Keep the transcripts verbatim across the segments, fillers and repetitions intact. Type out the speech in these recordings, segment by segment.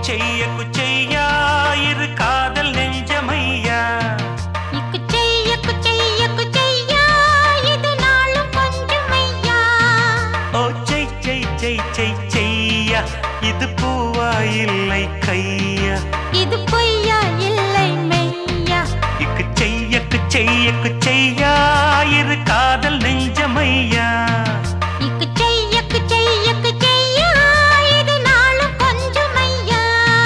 செய்ய குச்சையா இரு காதல் நெஞ்சமையா இக்கு செய்ய குச்சைய குச்சையா இது நாளும் கொஞ்சமையா ஓ செய் செய் செய் செய் செய்யா இது பூவா இல்லை கையா இது பொய்யா இல்லை மெய்யா இக்கு செய்ய குச்சைய குச்சையா இரு காதல் நெஞ்சமையா இக்கு செய்ய குச்சைய குச்சையா இது நாளும் கொஞ்சமையா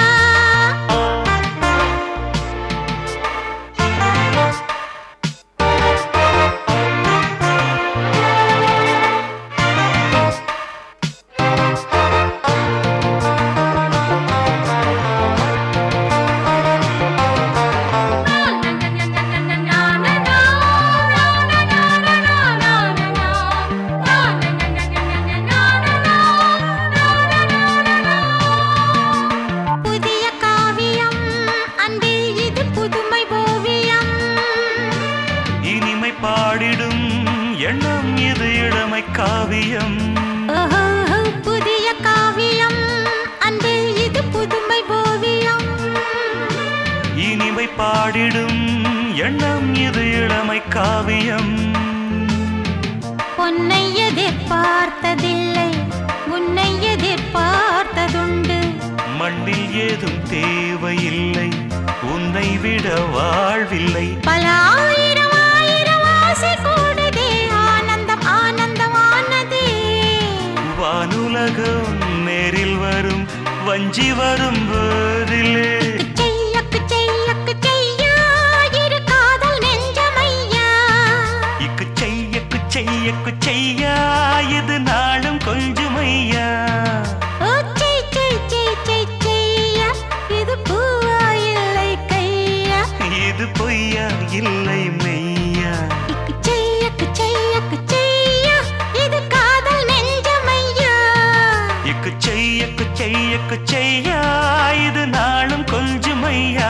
புதிய காவியம் அன்பில் இது புதுமை ஓவியம் இனிமை பாடிடும் எண்ணம் இது இளமை காவியம் ஓஹோ புதிய காவியம் அன்பில் இது புதுமை ஓவியம் இனிமை பாடிடும் எண்ணம் இது இளமை காவியம் பொன்னை எதிர்பார்த்ததில்லை உன்னை எதிர்பார்த்ததுண்டு மண்ணில் ஏதும் தேவையில்லை உன்னை விட வாழ்வில்லை பல ஆயிரம் ஆயிரம் ஆசை கூடுதே ஆனந்தம் ஆனந்தமானதே வானுலகம் நேரில் வரும் வஞ்சி வரும் போதிலே செய்யக்கு செய்யக்கு செய்யா இரு காதல் நெஞ்சமையா இக்கு செய்ய குச்செய்ய குச்சையா இது நாளும் கொஞ்சமையா ஓ செய் செய் செய் செய் செய்யா இது பூவா இல்லை கையா இது பொய்யா இல்லை மெய்யா இக்கு செய்யக்கு செய்யக்கு செய்யா இது காதல் நெஞ்சமையா இக்கு செய்ய குச்செய்ய குச்சையா இது நாளும் கொஞ்சமையா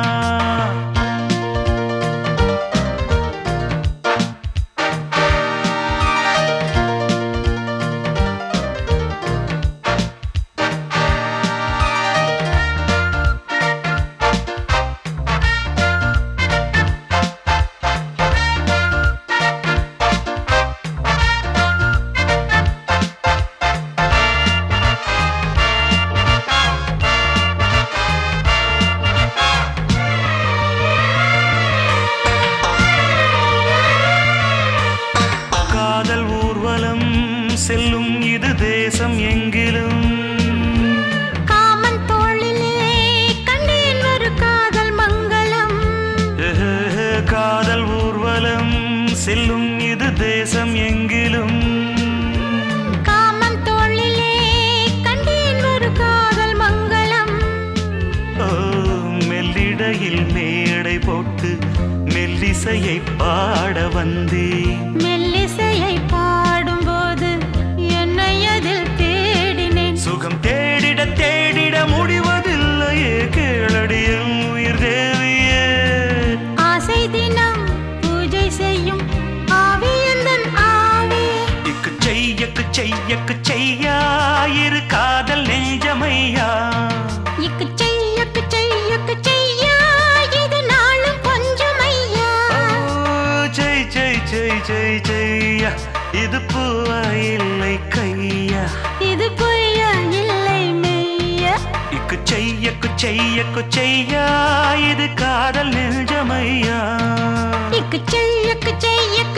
காதல் ஊர்வலம் செல்லும் இது தேசம் எங்கிலும் காமன் தோளிலே கண்டேன் ஒரு காதல் மங்களம் காதல் ஊர்வலம் செல்லும் இது தேசம் எங்கிலும் காமன் தோளிலே கண்டேன் ஒரு காதல் மங்களம் ஓ மெல்லிடையில் மேடை போட்டு மெல்லிசையை பாட வந்தேன் மெல்லிசையை பாடும்போது என்னை அதில் தேடினேன் சுகம் தேடிட தேடிட முடிவதில்லையே கேளடியும் உயிர் தேவியே ஆசை தினம் பூஜை செய்யும் ஆவியந்தன் ஆவி இக்கு செய்யக்கு செய்யக்கு செய்யா இரு காதல் நெஞ்சமையா இக்கு செய்யக்கு செய்யக்கு செய்யா இது நாளும் கொஞ்சமையா ஓ செய் செய் செய் செய் செய்யா இது பூவா இல்லை கையா இது பொய்யா இல்லை மெய்யா இக்கு செய்யக்கு செய்யக்கு செய்யா இது காதல் நெஞ்சமையா இக்கு செய்யக்கு செய்யக்கு